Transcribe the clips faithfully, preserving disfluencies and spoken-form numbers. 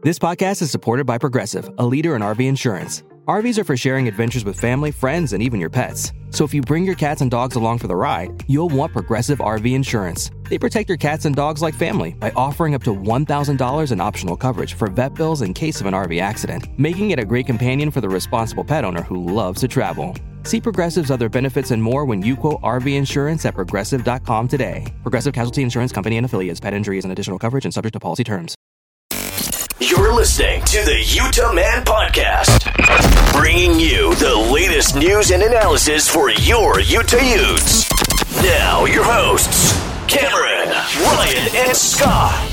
This podcast is supported by Progressive, a leader in R V insurance. R Vs are for sharing adventures with family, friends, and even your pets. So if you bring your cats and dogs along for the ride, you'll want Progressive R V insurance. They protect your cats and dogs like family by offering up to one thousand dollars in optional coverage for vet bills in case of an R V accident, making it a great companion for the responsible pet owner who loves to travel. See Progressive's other benefits and more when you quote R V insurance at progressive dot com today. Progressive Casualty Insurance Company and Affiliates. Pet injuries and additional coverage and subject to policy terms. You're listening to the Utah Man Podcast, bringing you the latest news and analysis for your Utah Utes. Now, your hosts, Cameron, Ryan, and Scott.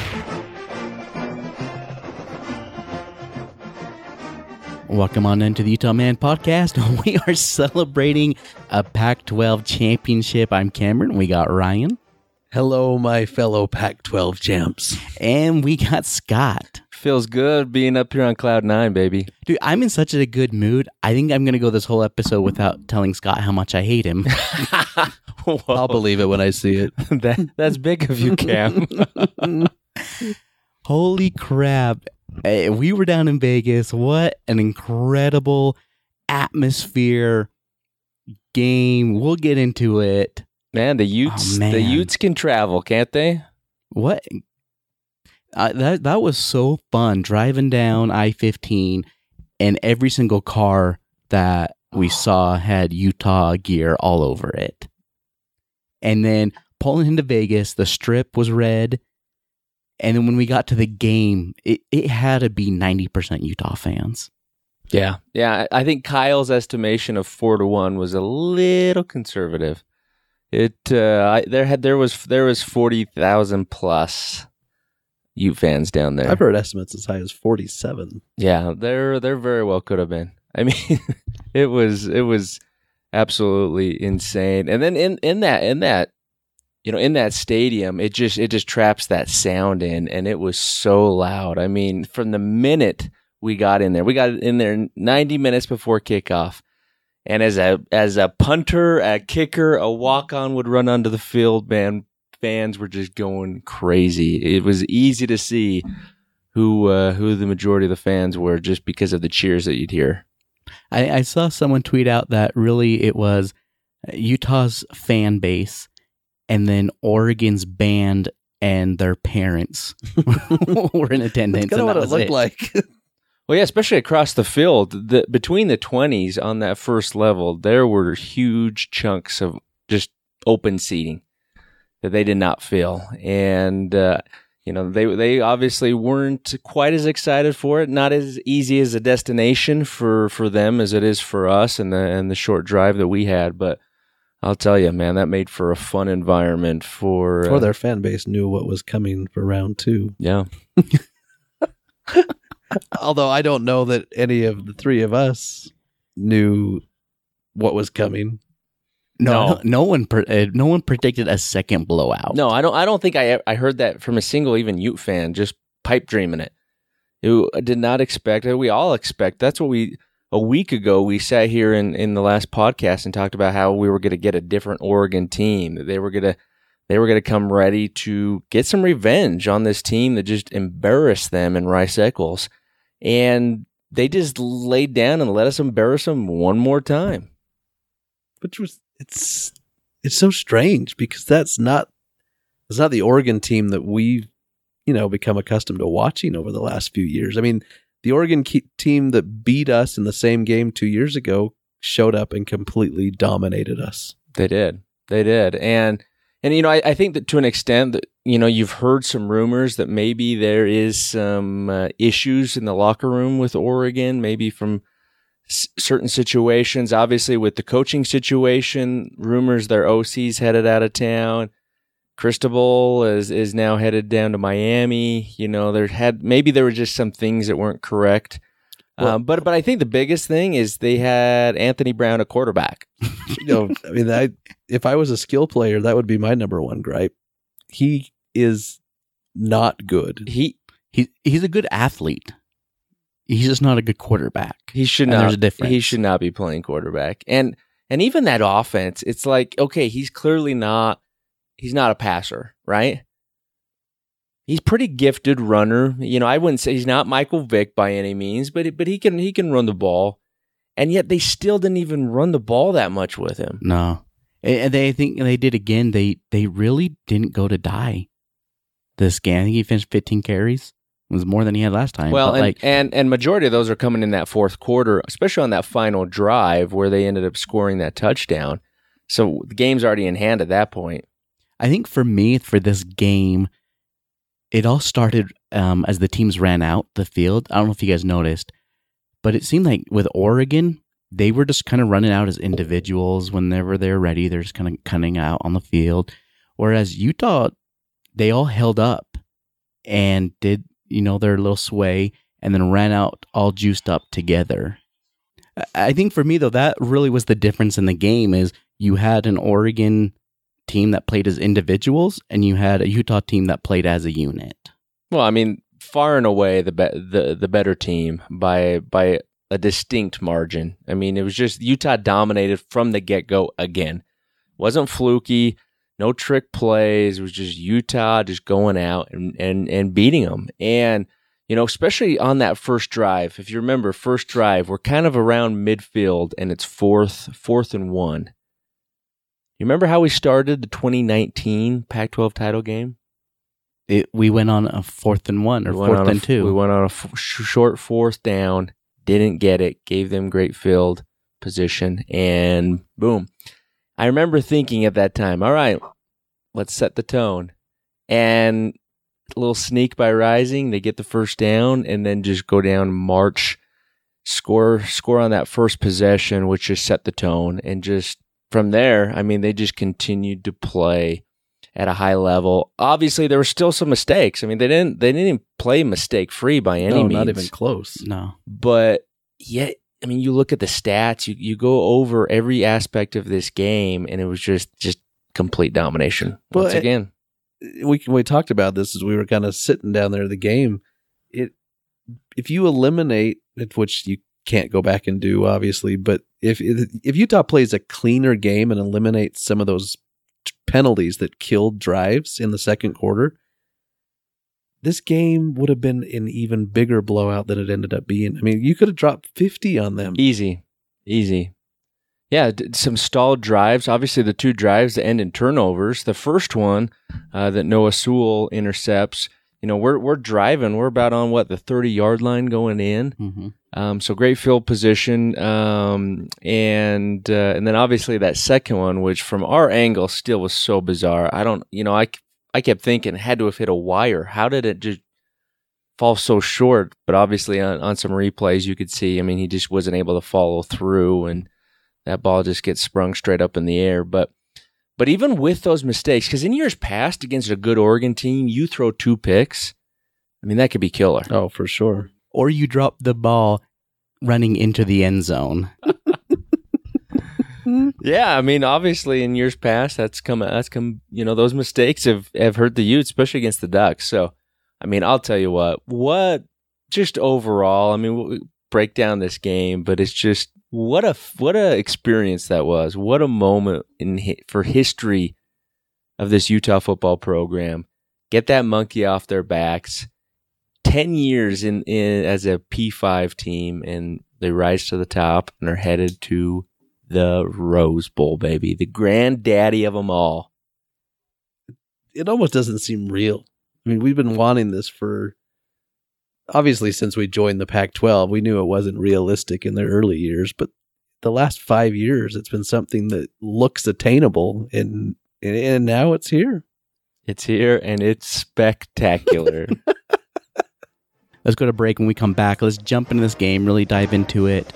Welcome on into the Utah Man Podcast. We are celebrating a Pac twelve championship. I'm Cameron. We got Ryan. Hello, my fellow Pac twelve champs. And we got Scott. Feels good being up here on Cloud nine, baby. Dude, I'm in such a good mood. I think I'm going to go this whole episode without telling Scott how much I hate him. I'll believe it when I see it. that, that's big of you, Cam. Holy crap. Uh, we were down in Vegas. What an incredible atmosphere game. We'll get into it. Man, the Utes, oh, man. the Utes can travel, can't they? What? Uh, that that was so fun driving down I fifteen, and every single car that we saw had Utah gear all over it. And then pulling into Vegas, the strip was red. And then when we got to the game, it, it had to be ninety percent Utah fans. Yeah. Yeah. I think Kyle's estimation of four to one was a little conservative. It uh, I, there had there was there was forty thousand plus Ute fans down there. I've heard estimates as high as forty-seven. Yeah, there there very well could have been. I mean, it was it was absolutely insane. And then in, in that in that you know in that stadium, it just it just traps that sound in, and it was so loud. I mean, from the minute we got in there, we got in there ninety minutes before kickoff. And as a as a punter, a kicker, a walk-on would run onto the field, man, fans were just going crazy. It was easy to see who uh, who the majority of the fans were just because of the cheers that you'd hear. I, I saw someone tweet out that really it was Utah's fan base and then Oregon's band and their parents were in attendance. That's kind of what it looked it. like. Well, yeah, especially across the field, the, between the twenties on that first level, there were huge chunks of just open seating that they did not fill. And, uh, you know, they they obviously weren't quite as excited for it, not as easy as a destination for, for them as it is for us and the, and the short drive that we had. But I'll tell you, man, that made for a fun environment for... For uh, their fan base knew what was coming for round two. Yeah. Although I don't know that any of the three of us knew what was coming. No, No. no, no one, pre- uh, no one predicted a second blowout. No, I don't. I don't think I I heard that from a single even Ute fan. Just pipe dreaming it. Who did not expect it. We all expect. That's what we a week ago we sat here in, in the last podcast and talked about how we were going to get a different Oregon team. That they were going to they were going to come ready to get some revenge on this team that just embarrassed them in Rice-Eccles, and they just laid down and let us embarrass them one more time. Which was it's it's so strange because that's not it's not the Oregon team that we've you know become accustomed to watching over the last few years. I mean, the Oregon ke- team that beat us in the same game two years ago showed up and completely dominated us. They did, they did, and and you know I, I think that to an extent that you know you've heard some rumors that maybe there is some uh, issues in the locker room with Oregon, maybe from certain situations, obviously with the coaching situation, rumors their O C's headed out of town. Cristobal is is now headed down to Miami. You know, there had maybe there were just some things that weren't correct. Well, um, but but I think the biggest thing is they had Anthony Brown a quarterback. You know, I mean, I, if I was a skill player, that would be my number one gripe. He is not good. He he he's a good athlete. He's just not a good quarterback. He should and not. There's a difference. He should not be playing quarterback. And and even that offense, it's like, okay, he's clearly not. He's not a passer, right? he's pretty gifted runner. You know, I wouldn't say he's not Michael Vick by any means, but but he can he can run the ball. And yet they still didn't even run the ball that much with him. No. And they I think they did again. They they really didn't go to die this game. I think he finished fifteen carries. It was more than he had last time. Well, but and, like, and and majority of those are coming in that fourth quarter, especially on that final drive where they ended up scoring that touchdown. So the game's already in hand at that point. I think for me, for this game, it all started um, as the teams ran out the field. I don't know if you guys noticed, but it seemed like with Oregon, they were just kind of running out as individuals whenever they're ready. They're just kind of cutting out on the field. Whereas Utah, they all held up and did, you know, their little sway and then ran out all juiced up together. I think for me, though, that really was the difference in the game is you had an Oregon team that played as individuals and you had a Utah team that played as a unit. Well, I mean, far and away the be- the the better team by by a distinct margin. I mean, it was just Utah dominated from the get-go again. Wasn't fluky, no trick plays. It was just Utah just going out and, and, and beating them. And, you know, especially on that first drive, if you remember, first drive, we're kind of around midfield and it's fourth, fourth and one. You remember how we started the twenty nineteen Pac twelve title game? It, we went on a fourth and one or We went fourth on and a, two. We went on a f- short fourth down, didn't get it, gave them great field position, and boom. I remember thinking at that time, all right, let's set the tone. And a little sneak by Rising, they get the first down, and then just go down, march, score, score on that first possession, which just set the tone. And just from there, I mean, they just continued to play at a high level. Obviously, there were still some mistakes. I mean, they didn't they didn't play mistake free by any no, means. not even close. No. But yet, I mean, you look at the stats, you, you go over every aspect of this game, and it was just just complete domination Well, once it- again. we we talked about this as we were kind of sitting down there at the game. It if you eliminate it, which you can't go back and do, obviously, but if if Utah plays a cleaner game and eliminates some of those penalties that killed drives in the second quarter, this game would have been an even bigger blowout than it ended up being. I mean, you could have dropped fifty on them. Easy, easy. Yeah, d- some stalled drives. Obviously, the two drives that end in turnovers. The first one uh, that Noah Sewell intercepts. You know, we're we're driving. We're about on what the thirty yard line going in. Mm-hmm. Um, so great field position, um, and uh, and then obviously that second one, which from our angle still was so bizarre. I don't, you know, I I kept thinking it had to have hit a wire. How did it just fall so short? But obviously on, on some replays you could see. I mean, he just wasn't able to follow through, and that ball just gets sprung straight up in the air. But but even with those mistakes, because in years past against a good Oregon team, you throw two picks. I mean, that could be killer. Oh, for sure. Or you drop the ball running into the end zone. Yeah, I mean, obviously in years past, that's come, that's come, you know, those mistakes have, have hurt the Utes, especially against the Ducks. So, I mean, I'll tell you what, what, just overall, I mean, we'll break down this game, but it's just, what a, what a experience that was. What a moment in for history of this Utah football program. Get that monkey off their backs. ten years in, in as a P five team, and they rise to the top and are headed to the Rose Bowl, baby. The granddaddy of them all. It almost doesn't seem real. I mean, we've been wanting this for, obviously, since we joined the Pac twelve. We knew it wasn't realistic in the early years, but the last five years, it's been something that looks attainable, and and now it's here. It's here, and it's spectacular. Let's go to break. When we come back, let's jump into this game, really dive into it.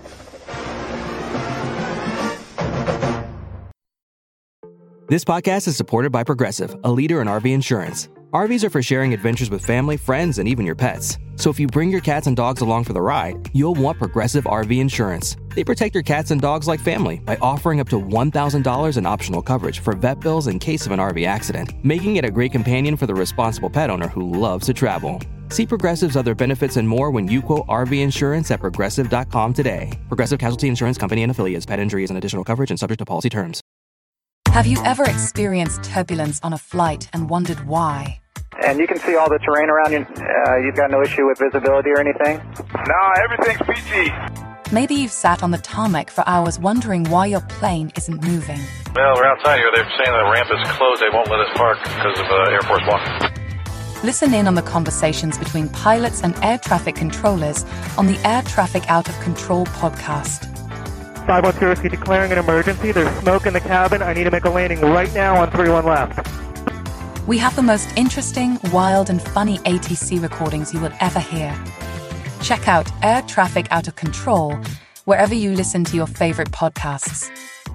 This podcast is supported by Progressive, a leader in R V insurance. R Vs are for sharing adventures with family, friends, and even your pets. So if you bring your cats and dogs along for the ride, you'll want Progressive R V insurance. They protect your cats and dogs like family by offering up to one thousand dollars in optional coverage for vet bills in case of an R V accident, making it a great companion for the responsible pet owner who loves to travel. See Progressive's other benefits and more when you quote R V insurance at progressive dot com today. Progressive Casualty Insurance Company and Affiliates. Pet injury is an additional coverage and subject to policy terms. Have you ever experienced turbulence on a flight and wondered why? And you can see all the terrain around you. Uh, you've got no issue with visibility or anything? No, everything's peachy. Maybe you've sat on the tarmac for hours wondering why your plane isn't moving. Well, we're outside here. They're saying the ramp is closed. They won't let us park because of uh, Air Force One. Listen in on the conversations between pilots and air traffic controllers on the Air Traffic Out of Control podcast. five one zero, declaring an emergency. There's smoke in the cabin. I need to make a landing right now on three one left. We have the most interesting, wild, and funny A T C recordings you will ever hear. Check out Air Traffic Out of Control wherever you listen to your favorite podcasts.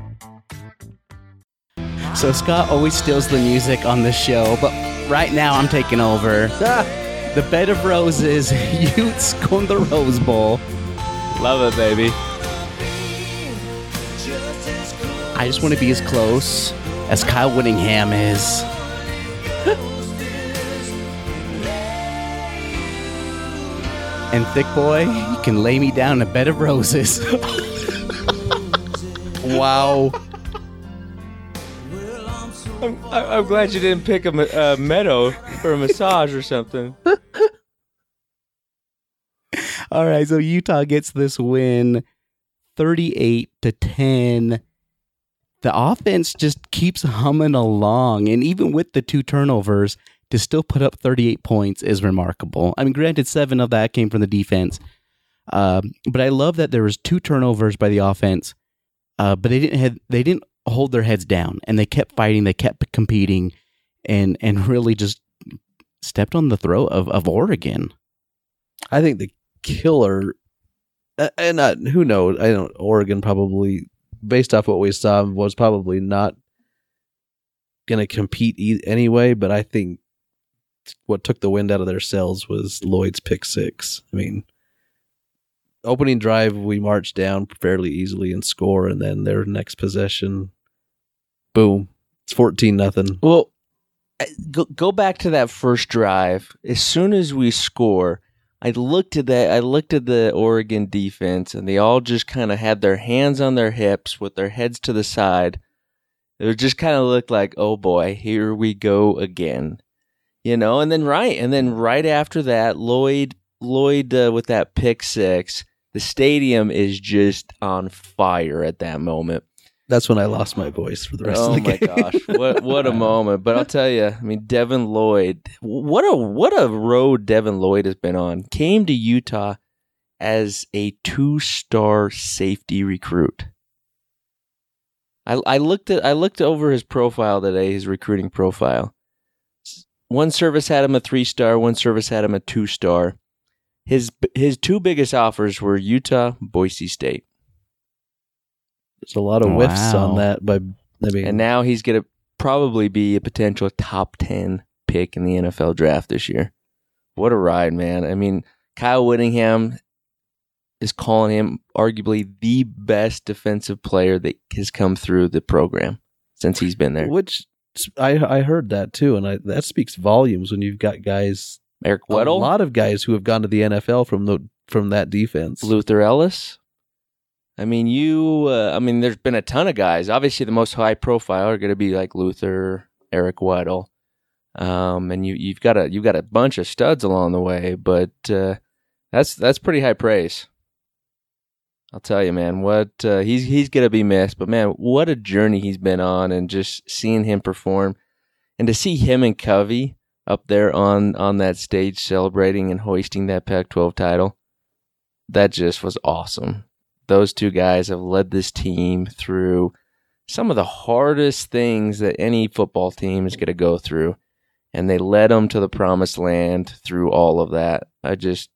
So Scott always steals the music on this show, but right now I'm taking over. The Bed of Roses, Utes con the Rose Bowl. Love it, baby. I just want to be as close as Kyle Whittingham is. And Thick Boy, you can lay me down in a bed of roses. Wow. I'm, I'm glad you didn't pick a uh, meadow for a massage or something. All right, so Utah gets this win thirty-eight to ten. The offense just keeps humming along, and even with the two turnovers, to still put up thirty-eight points is remarkable. I mean, granted, seven of that came from the defense, uh, but I love that there was two turnovers by the offense, uh, but they didn't have, they didn't hold their heads down, and they kept fighting, they kept competing, and and really just stepped on the throat of, of Oregon. I think the killer, and not, who knows, I don't, Oregon probably, based off what we saw, was probably not going to compete e- anyway, but I think what took the wind out of their sails was Lloyd's pick six. I mean, opening drive, we marched down fairly easily and score, and then their next possession, boom, it's fourteen nothing. Well, go, go back to that first drive. As soon as we score, I looked at that. I looked at the Oregon defense, and they all just kind of had their hands on their hips with their heads to the side. It just kind of looked like, oh boy, here we go again, you know. And then right, and then right after that, Lloyd, Lloyd uh, with that pick six, the stadium is just on fire at that moment. That's when I lost my voice for the rest oh of the game. Oh my gosh, what what a moment! But I'll tell you, I mean, Devin Lloyd, what a what a road Devin Lloyd has been on. Came to Utah as a two-star safety recruit. I I looked at I looked over his profile today, his recruiting profile. One service had him a three-star, one service had him a two-star. His his two biggest offers were Utah, Boise State. There's a lot of whiffs Wow. on that, but I mean, And now he's going to probably be a potential top ten pick in the N F L draft this year. What a ride, man. I mean, Kyle Whittingham is calling him arguably the best defensive player that has come through the program since he's been there. which I I heard that too, and I, that speaks volumes when you've got guys, Eric a Weddle, lot of guys who have gone to the N F L from the from that defense. Luther Ellis. I mean, you, uh, I mean, there's been a ton of guys. Obviously, the most high profile are going to be like Luther, Eric Weddle. Um, and you, you've got a, you've got a bunch of studs along the way, but, uh, that's, that's pretty high praise. I'll tell you, man, what, uh, he's, he's going to be missed, but man, what a journey he's been on, and just seeing him perform, and to see him and Covey up there on, on that stage celebrating and hoisting that Pac twelve title, that just was awesome. Those two guys have led this team through some of the hardest things that any football team is going to go through, and they led them to the promised land through all of that. I just,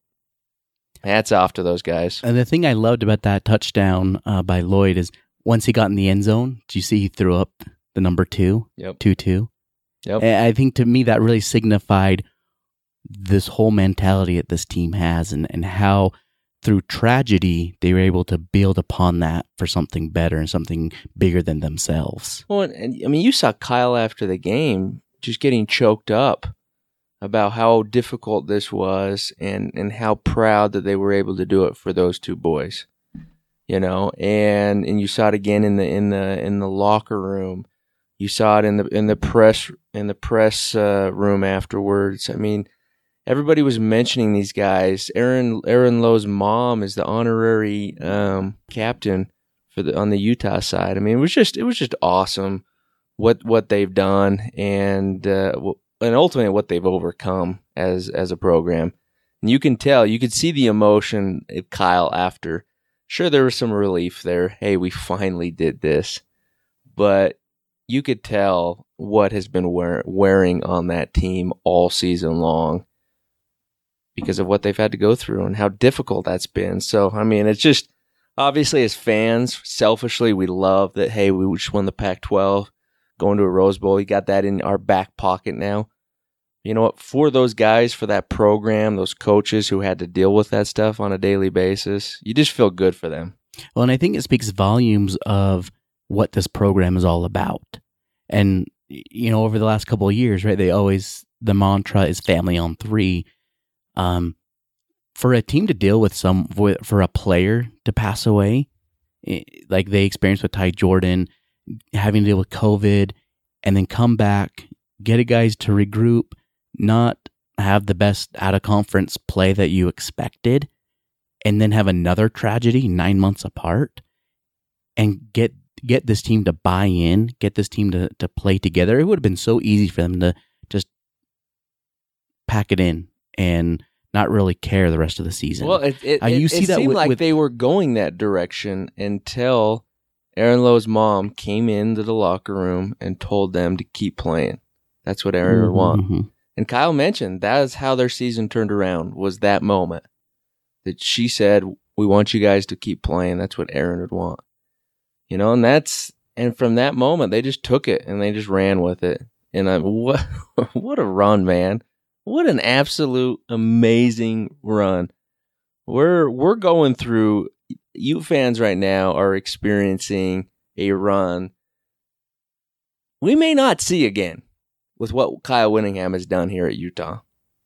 hats off to those guys. And the thing I loved about that touchdown uh, by Lloyd is once he got in the end zone, did you see he threw up the number two? Yep. two two. Yep. And I think to me that really signified this whole mentality that this team has, and, and how through tragedy they were able to build upon that for something better and something bigger than themselves. Well, and, and I mean, you saw Kyle after the game just getting choked up about how difficult this was, and, and how proud that they were able to do it for those two boys. You know, and and you saw it again in the in the in the locker room. You saw it in the in the press in the press uh, room afterwards. I mean, everybody was mentioning these guys. Aaron Aaron Lowe's mom is the honorary um, captain for the on the Utah side. I mean, it was just it was just awesome what what they've done and uh, and ultimately what they've overcome as as a program. And you can tell, you could see the emotion of Kyle after. Sure, there was some relief there. Hey, we finally did this, but you could tell what has been wear, wearing on that team all season long because of what they've had to go through and how difficult that's been. So, I mean, it's just, obviously as fans, selfishly, we love that, hey, we just won the Pac twelve, going to a Rose Bowl. You got that in our back pocket now. You know what? For those guys, for that program, those coaches who had to deal with that stuff on a daily basis, you just feel good for them. Well, and I think it speaks volumes of what this program is all about. And, you know, over the last couple of years, right, they always, the mantra is family on three. Um, for a team to deal with some, for a player to pass away, like they experienced with Ty Jordan, having to deal with COVID, and then come back, get a guys to regroup, not have the best out-of-conference play that you expected, and then have another tragedy nine months apart, and get get this team to buy in, get this team to, to play together. It would have been so easy for them to just pack it in and not really care the rest of the season. Well, it, it, uh, you it, see it that seemed with, like with, they were going that direction until Aaron Lowe's mom came into the locker room and told them to keep playing. That's what Aaron would want. Mm-hmm. And Kyle mentioned that is how their season turned around, was that moment. That she said, we want you guys to keep playing. That's what Aaron would want. You know, and that's, and from that moment, they just took it and they just ran with it. And I, what, what a run, man. What an absolute amazing run. We're, we're going through, you fans right now are experiencing a run we may not see again with what Kyle Whittingham has done here at Utah.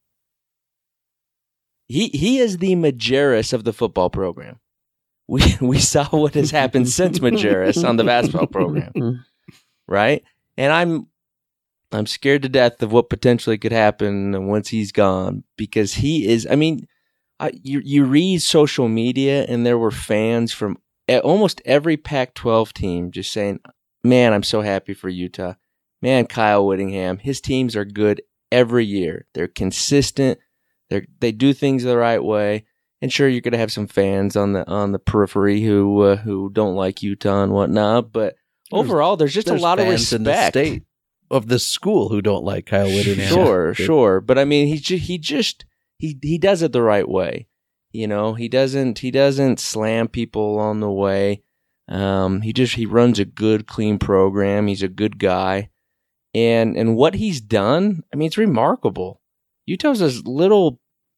He he is the Majerus of the football program. We we saw what has happened since Majerus on the basketball program, right? And I'm I'm scared to death of what potentially could happen once he's gone, because he is. I mean, I, you you read social media, and there were fans from almost every Pac twelve team just saying, "Man, I'm so happy for Utah. Man, Kyle Whittingham, his teams are good every year. They're consistent. They they do things the right way." And sure, you're going to have some fans on the on the periphery who uh, who don't like Utah and whatnot, but there's, overall, there's just there's a lot of fans respect in the state of this school who don't like Kyle Whittingham. Sure, yeah. sure, but I mean, he ju- he just he he does it the right way. You know, he doesn't he doesn't slam people on the way. Um, he just he runs a good, clean program. He's a good guy, and and what he's done, I mean, it's remarkable. Utah's this little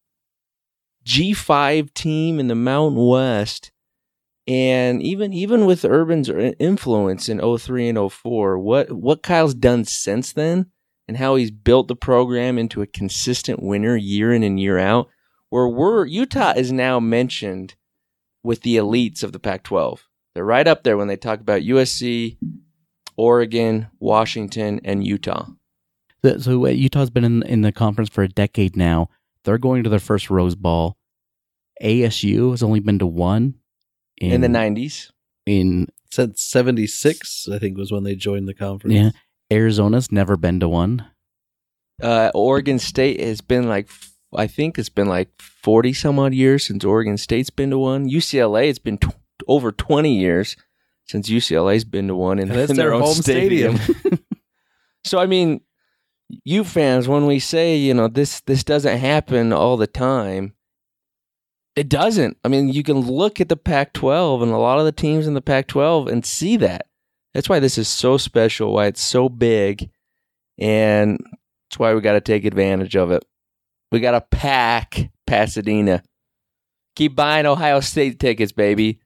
G five team in the Mountain West, and even even with Urban's influence in oh three and oh four, what what Kyle's done since then and how he's built the program into a consistent winner year in and year out, where we're Utah is now mentioned with the elites of the Pac twelve. They're right up there when they talk about U S C, Oregon, Washington, and Utah. So, so Utah's been in in the conference for a decade now. They're going to their first Rose Bowl. A S U has only been to one in, in the nineties. In since seventy-six, I think was when they joined the conference. Yeah, Arizona's never been to one. Uh, Oregon State has been like, I think it's been like forty some odd years since Oregon State's been to one. U C L A, it's been t- over twenty years since U C L A's been to one in, in their, their own home stadium. stadium. So I mean, you fans, when we say, you know, this this doesn't happen all the time, it doesn't. I mean, you can look at the Pac twelve and a lot of the teams in the Pac twelve and see that. That's why this is so special, why it's so big, and that's why we got to take advantage of it. We got to pack Pasadena. Keep buying Ohio State tickets, baby.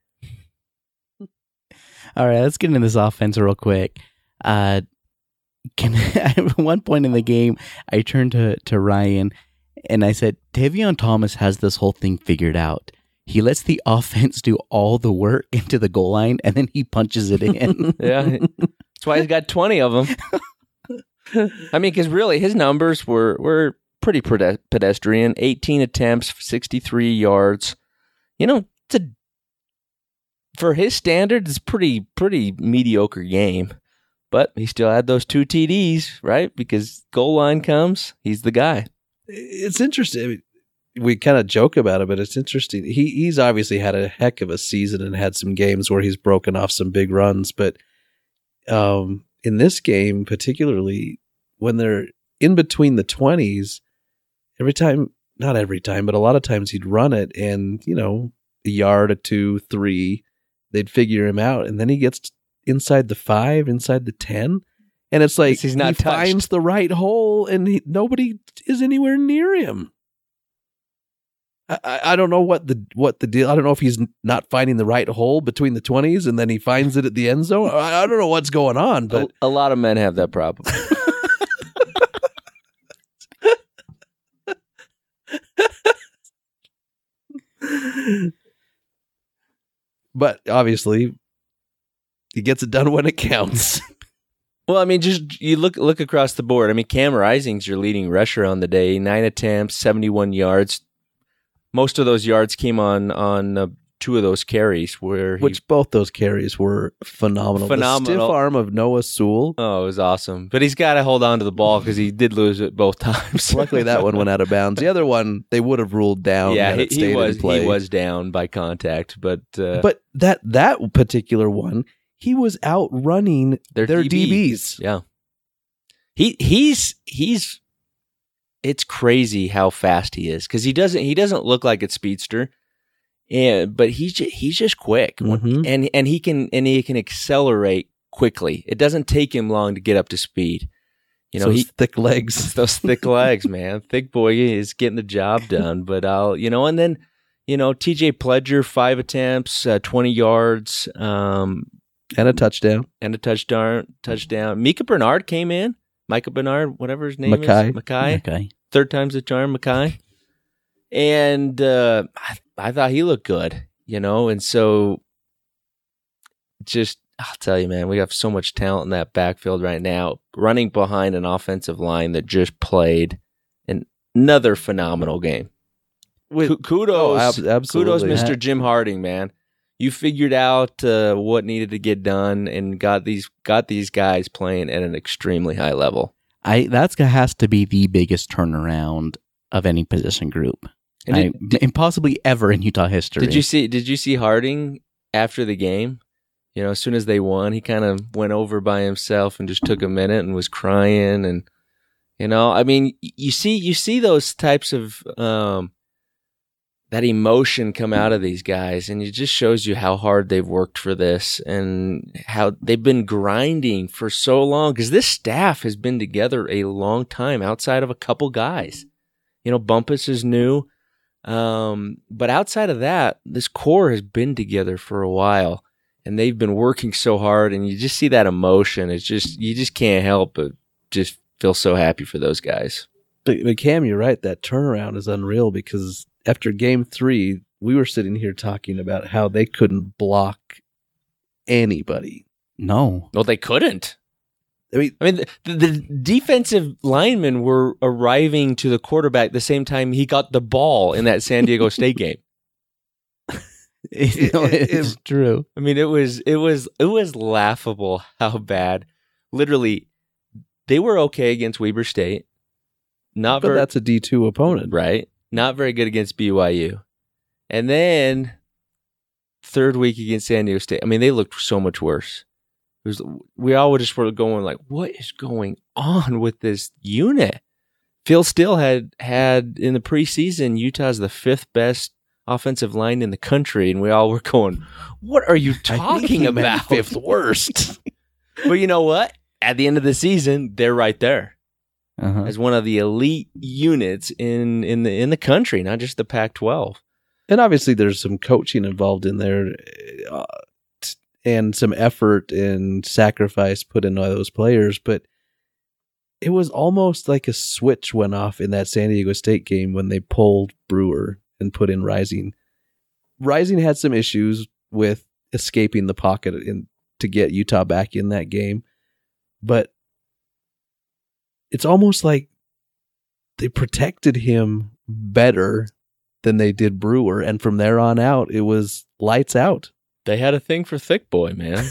All right, let's get into this offense real quick. Uh, can at one point in the game, I turned to, to Ryan and I said, Tavion Thomas has this whole thing figured out. He lets the offense do all the work into the goal line, and then he punches it in. Yeah, That's why he's got twenty of them. I mean, because really, his numbers were, were pretty pedestrian. eighteen attempts, sixty-three yards. You know, it's a, for his standards, it's pretty pretty mediocre game. But he still had those two T Ds, right? Because goal line comes, he's the guy. It's interesting. I mean, we kind of joke about it, but it's interesting. He he's obviously had a heck of a season and had some games where he's broken off some big runs. But um, in this game, particularly when they're in between the twenties, every time, not every time, but a lot of times he'd run it and, you know, a yard, a two, three, they'd figure him out. And then he gets inside the five, inside the ten. And it's like he's not he touched. finds the right hole and he, nobody is anywhere near him. I, I don't know what the what the deal. I don't know if he's not finding the right hole between the twenties and then he finds it at the end zone. I, I don't know what's going on, but a, a lot of men have that problem. But obviously, he gets it done when it counts. Well, I mean, just you look look across the board. I mean, Cam Rising's your leading rusher on the day. Nine attempts, seventy-one yards. Most of those yards came on on uh, two of those carries, where he, which both those carries were phenomenal. Phenomenal. The stiff arm of Noah Sewell. Oh, it was awesome. But he's got to hold on to the ball because he did lose it both times. Luckily, that one went out of bounds. The other one, they would have ruled down. Yeah, had he, it stayed he was in play. he was down by contact, but uh, but that that particular one, he was outrunning their, their D Bs. D Bs. Yeah, he he's he's. It's crazy how fast he is because he doesn't he doesn't look like a speedster, and but he's just, he's just quick Mhm. and and he can and he can accelerate quickly. It doesn't take him long to get up to speed. You know, Those he thick legs. those thick legs, man. Thick boy is getting the job done. But I'll you know, and then you know T J Pledger, five attempts, uh, twenty yards, um, And a touchdown. and a touchdown. Touchdown. Micah Bernard came in. Micah Bernard, whatever his name Mackay. is, Mackay. Okay. Third time's the charm, Mackay. And uh, I, I thought he looked good, you know, and so just, I'll tell you, man, we have so much talent in that backfield right now, running behind an offensive line that just played an, another phenomenal game. Ku- kudos, Oh, ab- absolutely. kudos, Mister Jim Harding, man. You figured out uh, what needed to get done and got these got these guys playing at an extremely high level. I that's has to be the biggest turnaround of any position group, And I, did- and possibly ever in Utah history. Did you see? Did you see Harding after the game? You know, as soon as they won, he kind of went over by himself and just took a minute and was crying. And you know, I mean, you see, you see those types of um, that emotion come out of these guys, and it just shows you how hard they've worked for this and how they've been grinding for so long. Because this staff has been together a long time, outside of a couple guys. You know, Bumpus is new. Um, but outside of that, this core has been together for a while and they've been working so hard, and you just see that emotion. It's just, you just can't help but just feel so happy for those guys. But, but Cam, you're right. That turnaround is unreal because after game three, we were sitting here talking about how they couldn't block anybody. No. Well, they couldn't. I mean, I mean, the, the defensive linemen were arriving to the quarterback the same time he got the ball in that San Diego State game. It- no, it- it's true. I mean, it was it was it was laughable how bad. Literally, they were okay against Weber State. Not but very, that's a D two opponent. right. Not very good against B Y U, and then third week against San Diego State. I mean, they looked so much worse. It was, we all just were going like, "What is going on with this unit?" Phil Steele had had in the preseason, Utah's the fifth best offensive line in the country, and we all were going, "What are you I think talking he meant about?" fifth worst. But you know what? At the end of the season, they're right there Uh-huh. as one of the elite units in in the in the country, not just the Pac twelve. And obviously, there's some coaching involved in there, uh, t- and some effort and sacrifice put in by those players. But it was almost like a switch went off in that San Diego State game when they pulled Brewer and put in Rising. Rising had some issues with escaping the pocket in, to get Utah back in that game. but it's almost like they protected him better than they did Brewer. And from there on out, it was lights out. They had a thing for thick boy, man.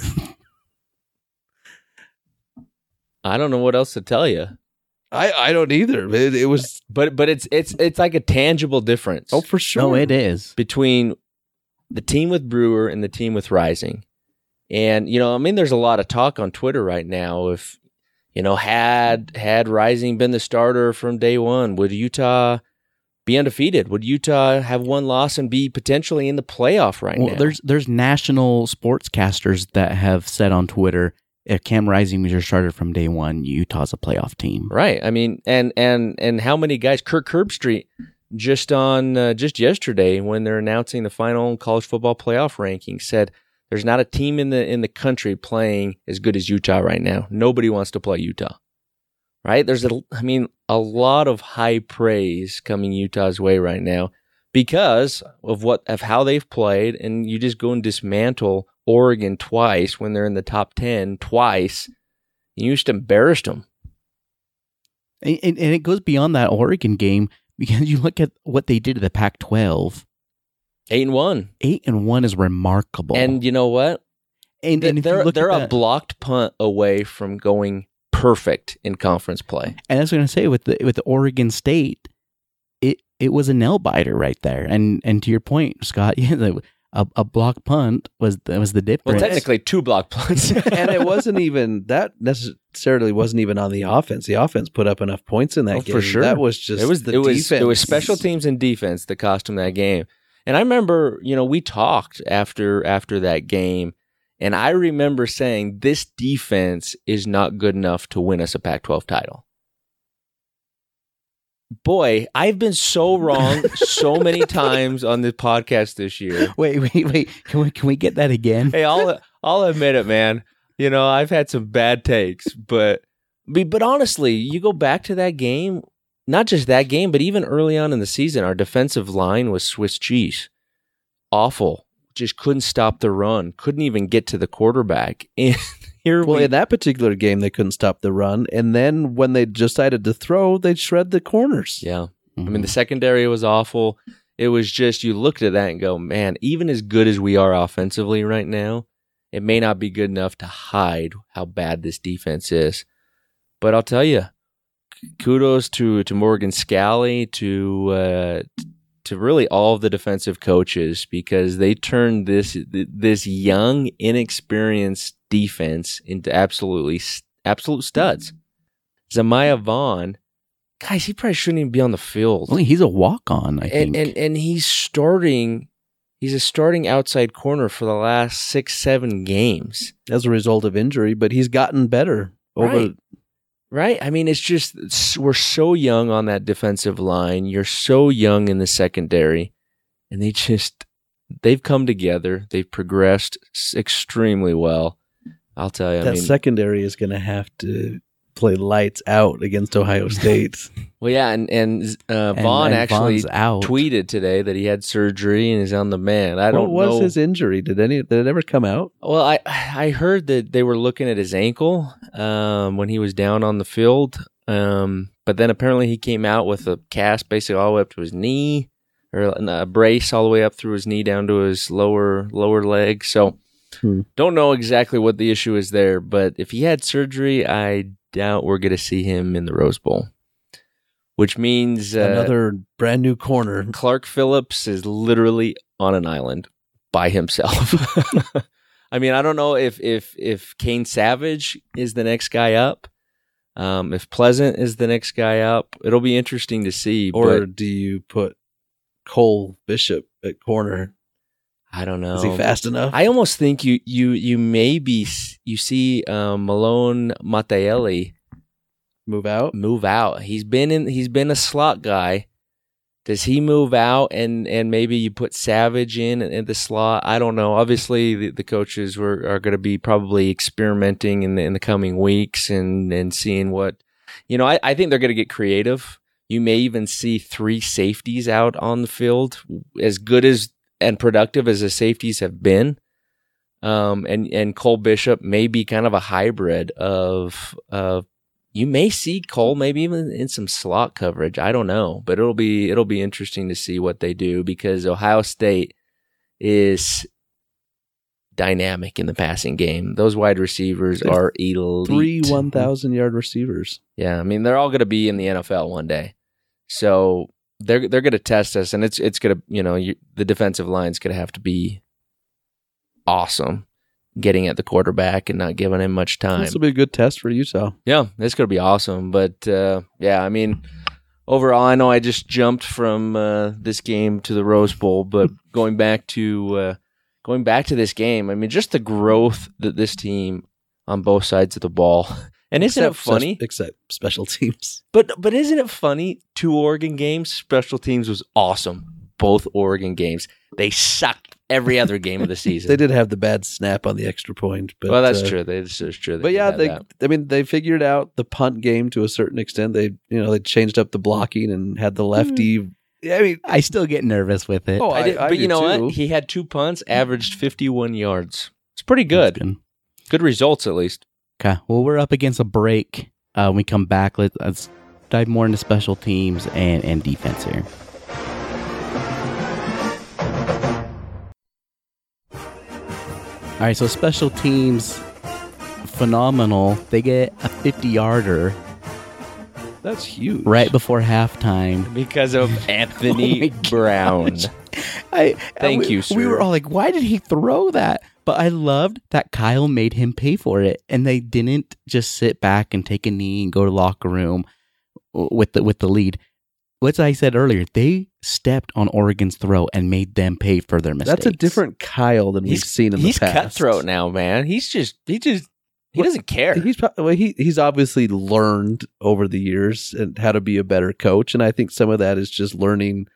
I don't know what else to tell you. I, I don't either. It, it was, but but it's it's it's like a tangible difference. Oh, for sure. No, it is between the team with Brewer and the team with Rising. And you know, I mean, there's a lot of talk on Twitter right now. If you know, had had Rising been the starter from day one, would Utah be undefeated? Would Utah have one loss and be potentially in the playoff right well, now? There's there's national sportscasters that have said on Twitter, if Cam Rising was your starter from day one, Utah's a playoff team. Right. I mean, and and and how many guys? Kirk Herbstreit just on uh, just yesterday when they're announcing the final college football playoff rankings said there's not a team in the in the country playing as good as Utah right now. Nobody wants to play Utah. Right? There's a I mean a lot of high praise coming Utah's way right now because of what of how they've played, and you just go and dismantle Oregon twice when they're in the top ten twice. You just embarrassed them. And, and, and it goes beyond that Oregon game because you look at what they did to the Pac twelve. Eight and one. Eight and one is remarkable. And you know what? And, and if they're you look they're at a that, blocked punt away from going perfect in conference play. And that's what I'm going to say with the with the Oregon State, it it was a nail biter right there. And and to your point, Scott, yeah, the, a a block punt was that was the difference. Well, technically two block punts, and it wasn't even that necessarily wasn't even on the offense. The offense put up enough points in that oh, game. For sure, that was just it was the it was defense. it was special teams and defense that cost them that game. And I remember, you know, we talked after after that game. And I remember saying, this defense is not good enough to win us a Pac twelve title. Boy, I've been so wrong so many times on this podcast this year. Wait, wait, wait. Can we can we get that again? Hey, I'll I'll admit it, man. You know, I've had some bad takes, but but honestly, you go back to that game, not just that game, but even early on in the season, our defensive line was Swiss cheese. Awful. Just couldn't stop the run, couldn't even get to the quarterback. And here well, we, in that particular game, they couldn't stop the run. And then when they decided to throw, they'd shred the corners. Yeah. Mm-hmm. I mean, the secondary was awful. It was just, you looked at that and go, man, even as good as we are offensively right now, it may not be good enough to hide how bad this defense is. But I'll tell you, kudos to, to Morgan Scalley, to uh, to really all of the defensive coaches, because they turned this this young, inexperienced defense into absolutely absolute studs. Zamaya Vaughn, guys, he probably shouldn't even be on the field. Well, he's a walk-on, I and, think. And and he's starting. He's a starting outside corner for the last six, seven games as a result of injury, but he's gotten better over. Right. Right? I mean, it's just, we're so young on that defensive line. You're so young in the secondary. And they just, they've come together. They've progressed extremely well. I'll tell you. That I mean, secondary is going to have to play lights out against Ohio State. Well, yeah, and and uh, Vaughn and actually out. tweeted today that he had surgery and is on the mend. I don't what was know. his injury? Did any did it ever come out? Well, I I heard that they were looking at his ankle um, when he was down on the field, um, but then apparently he came out with a cast basically all the way up to his knee, or a brace all the way up through his knee down to his lower lower leg. So hmm. don't know exactly what the issue is there, but if he had surgery, I doubt we're going to see him in the Rose Bowl, which means uh, another brand new corner. Clark Phillips is literally on an island by himself. I mean, I don't know if if if Kane Savage is the next guy up, um, if Pleasant is the next guy up. It'll be interesting to see. Or but do you put Cole Bishop at corner? I don't know. Is he fast enough? I almost think you you you maybe you see um, Malone Mattielli move out. Move out. He's been in. He's been a slot guy. Does he move out and, and maybe you put Savage in in the slot? I don't know. Obviously, the, the coaches were are going to be probably experimenting in the in the coming weeks and, and seeing what, you know. I, I think they're going to get creative. You may even see three safeties out on the field, as good as and productive as the safeties have been. Um, and, and Cole Bishop may be kind of a hybrid of, of, you may see Cole maybe even in some slot coverage. I don't know, but it'll be, it'll be interesting to see what they do because Ohio State is dynamic in the passing game. Those wide receivers There's are elite. Three one thousand yard receivers. Yeah. I mean, they're all going to be in the N F L one day. So they're, they're going to test us and it's, it's going to, you know, you, the defensive line's going to have to be awesome getting at the quarterback and not giving him much time. This will be a good test for Utah. Yeah, it's going to be awesome. But uh, yeah, I mean, overall, I know I just jumped from uh, this game to the Rose Bowl, but going back to uh, going back to this game, I mean, just the growth that this team on both sides of the ball. And isn't except, it funny? Except special teams. But but isn't it funny? Two Oregon games, special teams was awesome. Both Oregon games, they sucked every other game of the season. They did have the bad snap on the extra point, but well, that's uh, true. They, that's true. They But did yeah, have they. that. I mean, they figured out the punt game to a certain extent. They, you know, they changed up the blocking and had the lefty. I mean, I still get nervous with it. Oh, I I, did, I but do you know too. what? He had two punts, averaged fifty-one yards. It's pretty good. That's good. Good results, at least. Okay. Well, we're up against a break. Uh, when we come back, let's, let's dive more into special teams and, and defense here. All right, so special teams, phenomenal. They get a fifty-yarder that's huge. right before halftime. Because of Anthony Oh my Brown. I, Thank we, you, sir. We were all like, why did he throw that? But I loved that Kyle made him pay for it, and they didn't just sit back and take a knee and go to locker room with the with the lead. What I said earlier, they stepped on Oregon's throat and made them pay for their mistakes. That's a different Kyle than we've He's seen in the He's past. cutthroat now, man. He's just, he just, he What- doesn't care. He's probably, well, he he's obviously learned over the years and how to be a better coach, and I think some of that is just learning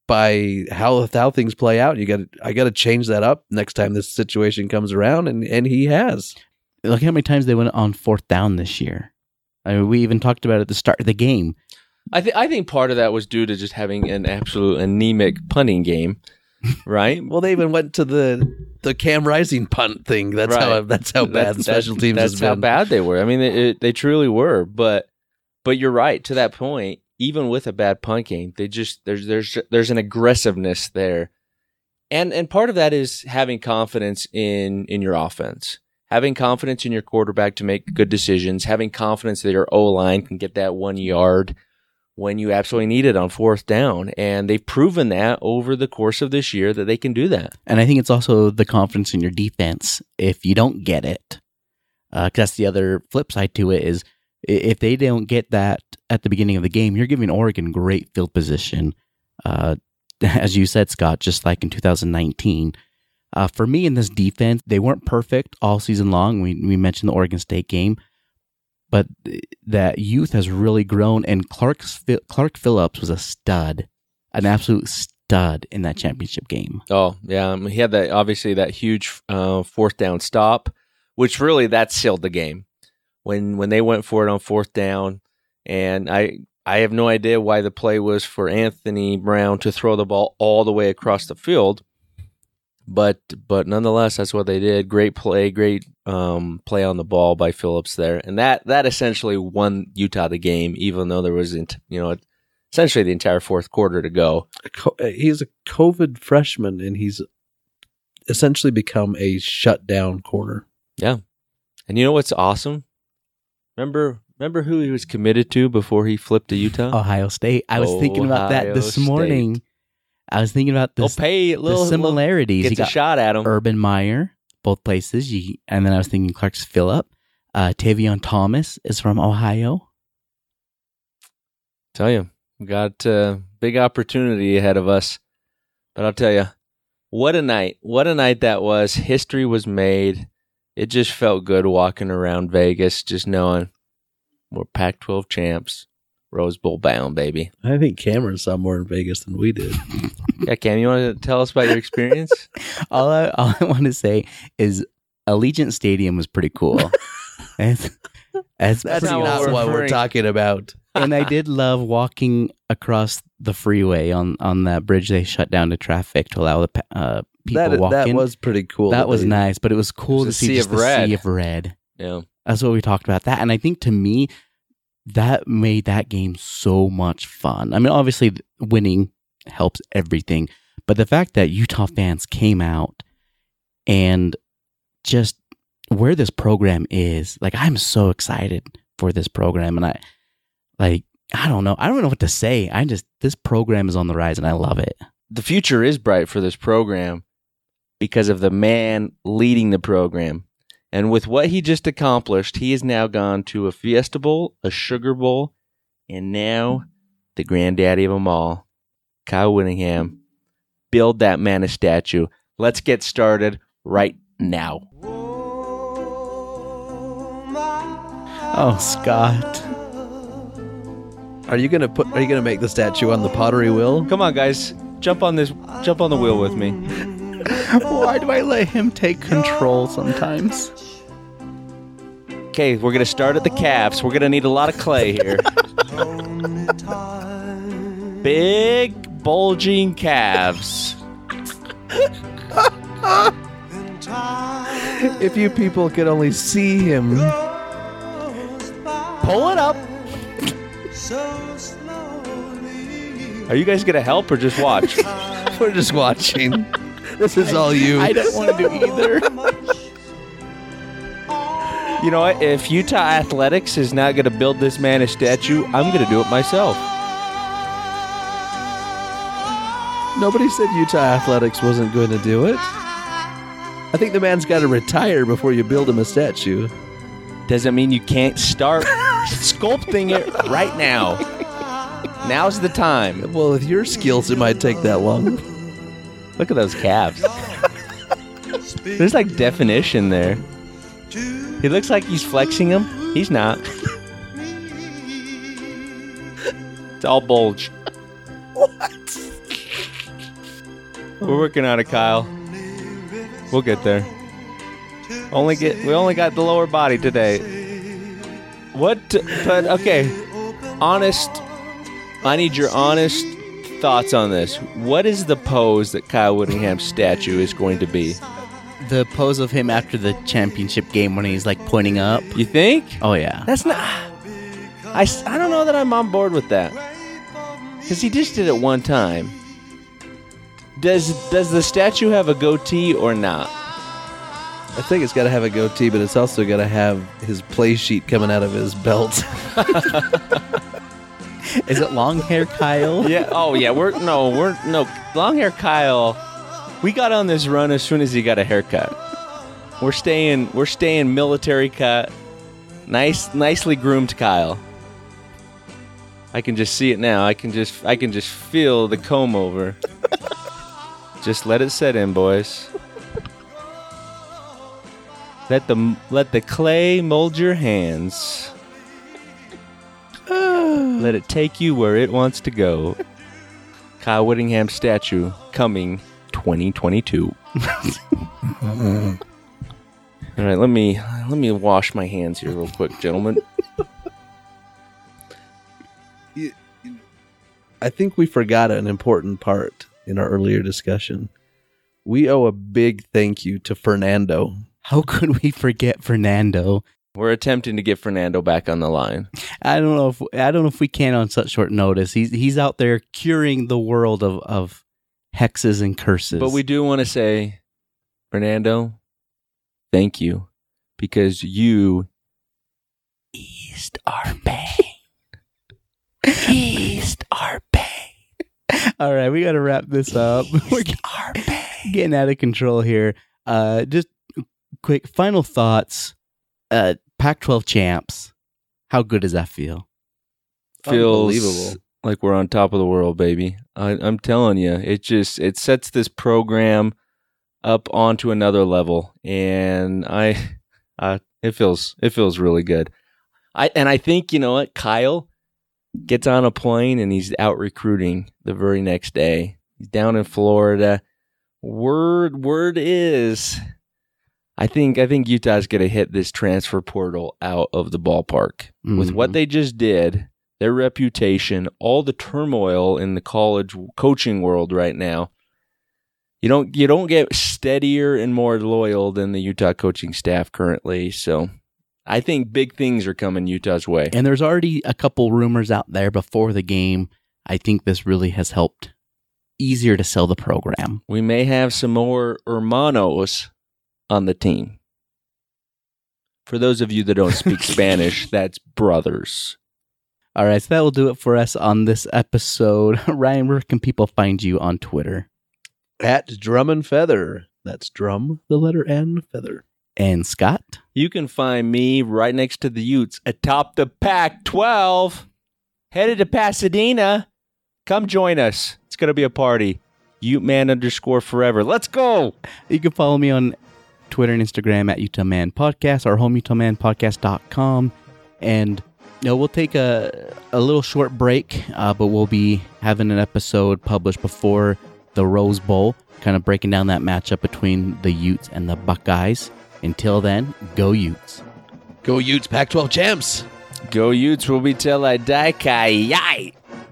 by how how things play out. You got to I got to change that up next time this situation comes around, and and he has. Look how many times they went on fourth down this year. I mean, we even talked about it at the start of the game. I, th- I think part of that was due to just having an absolute anemic punting game, right? Well, they even went to the the Cam Rising punt thing. That's Right. how that's how bad the special teams That's has how been. bad they were. I mean, they, it, they truly were. But but you're right. To that point, even with a bad punt game, they just there's there's there's an aggressiveness there, and and part of that is having confidence in in your offense, having confidence in your quarterback to make good decisions, having confidence that your O line can get that one yard when you absolutely need it on fourth down. And they've proven that over the course of this year that they can do that. And I think it's also the confidence in your defense if you don't get it. Uh, 'cause that's the other flip side to it is i- if they don't get that at the beginning of the game, you're giving Oregon great field position. Uh, as you said, Scott, just like in two thousand nineteen. Uh, for me in this defense, they weren't perfect all season long. We, we mentioned the Oregon State game. But that youth has really grown, and Clark's, Clark Phillips was a stud, an absolute stud in that championship game. Oh, yeah. I mean, he had that, obviously, that huge uh, fourth down stop, which really, that sealed the game. When when they went for it on fourth down, and I I have no idea why the play was for Anthony Brown to throw the ball all the way across the field, but but nonetheless, that's what they did. Great play, great um, play on the ball by Phillips there, and that that essentially won Utah the game, even though there wasn't, you know, essentially the entire fourth quarter to go. He's a COVID freshman, and he's essentially become a shutdown corner. Yeah, and you know what's awesome? Remember, remember who he was committed to before he flipped to Utah? Ohio State. I was thinking about that Ohio this State. morning. I was thinking about They'll this, pay a little the similarities. Little, You gets a got shot at him. Urban Meyer, both places. You, and then I was thinking Clark's Phillip. Uh, Tavion Thomas is from Ohio. Tell you, we got a big opportunity ahead of us. But I'll tell you, what a night. What a night that was. History was made. It just felt good walking around Vegas, just knowing we're Pac twelve champs, Rose Bowl bound, baby. I think Cameron saw more in Vegas than we did. Yeah, Cam, you want to tell us about your experience? all I, all I want to say is Allegiant Stadium was pretty cool. As, as That's not not what what we're we're referring- talking about. and I did love walking across the freeway on, on that bridge they shut down to traffic to allow the pa- uh, people that, walking. That was pretty cool. That was they- nice, but it was cool It to was a see sea just of the red. sea of red. Yeah. That's what we talked about that. And I think to me, that made that game so much fun. I mean, obviously winning helps everything, but the fact that Utah fans came out and just where this program is, like, I'm so excited for this program. And I, like, I don't know. I don't know what to say. I just, this program is on the rise and I love it. The future is bright for this program because of the man leading the program. And with what he just accomplished, he has now gone to a Fiesta Bowl, a Sugar Bowl, and now the granddaddy of them all, Kyle Whittingham. Build that man a statue. Let's get started right now. Oh, Scott. Are you gonna put? Are you gonna make the statue on the pottery wheel? Come on, guys. Jump on this. Jump on the wheel with me. Why do I let him take control sometimes? Okay, we're going to start at the calves. We're going to need a lot of clay here. Big, bulging calves. If you people could only see him. Pull it up. Are you guys going to help or just watch? We're just watching. This is all you. I don't want to do either. You know what? If Utah Athletics is not going to build this man a statue, I'm going to do it myself. Nobody said Utah Athletics wasn't going to do it. I think the man's got to retire before you build him a statue. Doesn't mean you can't start sculpting it right now. Now's the time. Well, with your skills, it might take that long. Look at those calves. There's like definition there. He looks like he's flexing them. He's not. It's all bulge. What? We're working on it, Kyle. We'll get there. Only get we only got the lower body today. What? But okay, honest. I need your honest thoughts on this. What is the pose that Kyle Whittingham's statue is going to be? The pose of him after the championship game when he's like pointing up. You think? Oh, yeah. That's not. I, I don't know that I'm on board with that. Because he just did it one time. Does does the statue have a goatee or not? I think it's got to have a goatee, but it's also got to have his play sheet coming out of his belt. Is it long hair Kyle? Yeah. Oh, yeah. We're no. We're no. Long hair Kyle. We got on this run as soon as he got a haircut. We're staying. We're staying military cut. Nice, nicely groomed Kyle. I can just see it now. I can just. I can just feel the comb over. Just let it set in, boys. Let the let the clay mold your hands. Let it take you where it wants to go. Kyle Whittingham statue coming twenty twenty-two. All right, let me let me wash my hands here real quick, gentlemen. I think we forgot an important part in our earlier discussion. We owe a big thank you to Fernando. How could we forget Fernando? We're attempting to get Fernando back on the line. I don't know if I don't know if we can on such short notice. He's he's out there curing the world of, of hexes and curses. But we do want to say, Fernando, thank you, because you eased our pain. Eased our pain. All right, we got to wrap this up. We're our pain. getting out of control here. Uh, just quick final thoughts. Uh, Pac twelve champs. How good does that feel? Feels Unbelievable. like we're on top of the world, baby. I, I'm telling you, it just it sets this program up onto another level, and I, uh, it feels it feels really good. I and I think you know what, Kyle gets on a plane and he's out recruiting the very next day. He's down in Florida. Word word is, I think I think Utah's going to hit this transfer portal out of the ballpark. Mm-hmm. With what they just did, their reputation, all the turmoil in the college coaching world right now. you don't you don't get steadier and more loyal than the Utah coaching staff currently. So I think big things are coming Utah's way. And there's already a couple rumors out there before the game. I think this really has helped easier to sell the program. We may have some more hermanos on the team. For those of you that don't speak Spanish, that's brothers. All right, so that will do it for us on this episode. Ryan, where can people find you on Twitter? At Drum and Feather. That's drum, the letter N, feather. And Scott? You can find me right next to the Utes atop the Pac twelve. Headed to Pasadena. Come join us. It's going to be a party. Uteman underscore forever. Let's go. You can follow me on Twitter and Instagram at Utah Man Podcast or home utah man podcast dot com. And you know, we'll take a, a little short break, uh, but we'll be having an episode published before the Rose Bowl, kind of breaking down that matchup between the Utes and the Buckeyes. Until then, go Utes. Go Utes, Pac twelve champs. Go Utes will be till I die. Kai-yi.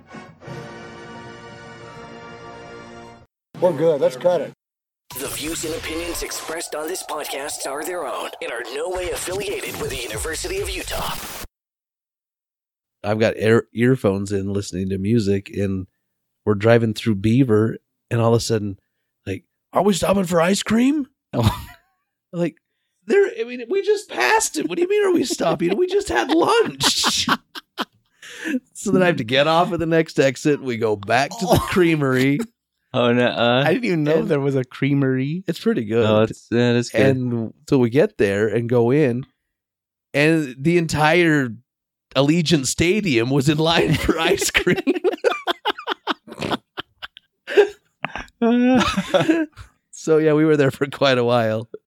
We're good. Let's cut it. The views and opinions expressed on this podcast are their own and are no way affiliated with the University of Utah. I've got ear- earphones in listening to music, and we're driving through Beaver, and all of a sudden, like, are we stopping for ice cream? Oh. Like, there. I mean, we just passed it. What do you mean are we stopping? We just had lunch. So then I have to get off at the next exit. We go back to the creamery. Oh, no. Uh, I didn't even know and there was a creamery. It's pretty good. No, it's, uh, it's good. And so we get there and go in, and the entire Allegiant Stadium was in line for ice cream. So, yeah, we were there for quite a while.